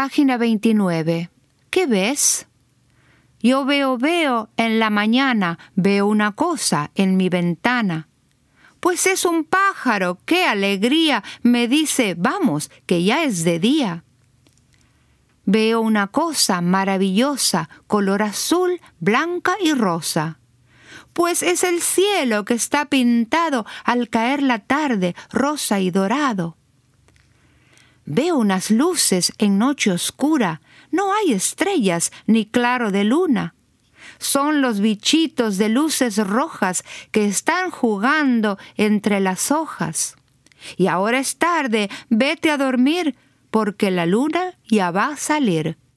Página 29. ¿Qué ves? Yo veo en la mañana, veo una cosa en mi ventana. Pues es un pájaro, qué alegría, me dice, vamos, que ya es de día. Veo una cosa maravillosa, color azul, blanca y rosa. Pues es el cielo que está pintado al caer la tarde, rosa y dorado. Veo unas luces en noche oscura, no hay estrellas ni claro de luna. Son los bichitos de luces rojas que están jugando entre las hojas. Y ahora es tarde, vete a dormir, porque la luna ya va a salir.